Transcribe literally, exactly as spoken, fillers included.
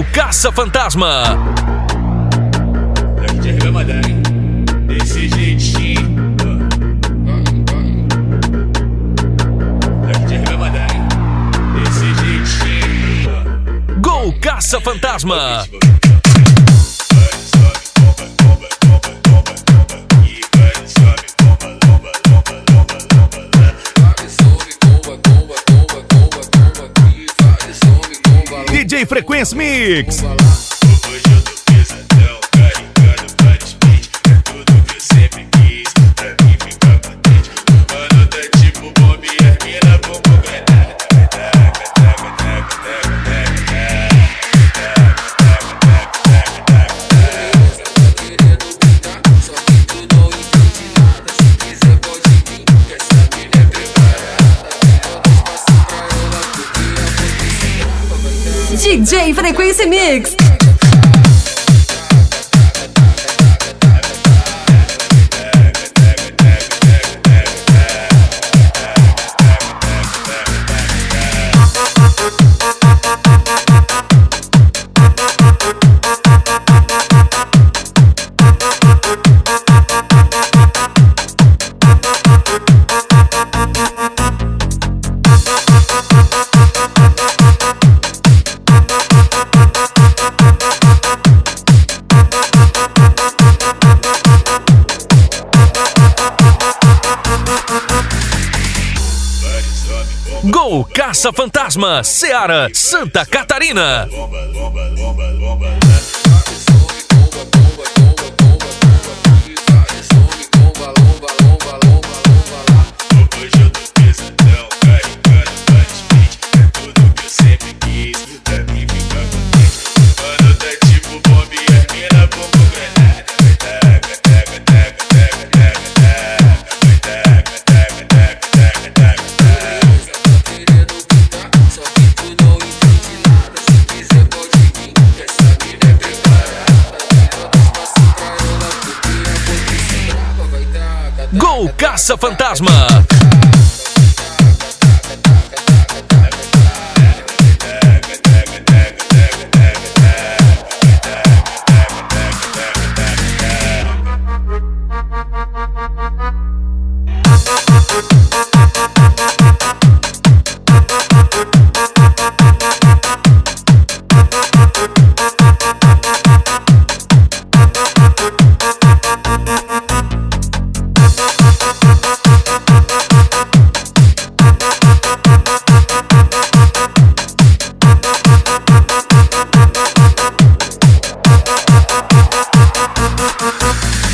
Gol Caça-Fantasma. Daqui vai mandar, hein? Desse jeitinho. Daqui vai mandar, hein? Desse jeitinho. Gol Caça-Fantasma. D J Frequência Mix. Hoje eu tô pesadão, carregando vários beats. É tudo que eu sempre quis, pra mim ficar contente. Mano, tá tipo bomba e as mina bombom granada. Taca, taca, taca, taca, taca, taca. Taca, taca, taca, taca, taca. Tá querendo brincar, só que tu não entende nada. Se quiser pode vir, que essa mina é preparada. Tem todo espaço pra ela, porque a potência D J Frequência Mix. Gol Caça-Fantasma, Ceará, Santa Catarina. Bomba, bomba, bomba, bomba. Hoje eu tô pesadão, carregando vários beats. É tudo que eu sempre quis, pra mim ficar contente. Mano, tá tipo bomba e as mina bombom granada. Taca, taca, taca, taca, taca, taca. Taca, taca, taca, taca, taca, taca. Tá querendo brincar, só que tu não entende nada. Se quiser pode vir, que essa mina é preparada. Tem todo espaço pra ela, porque a potência brava vai taca. Gol Caça-Fantasma.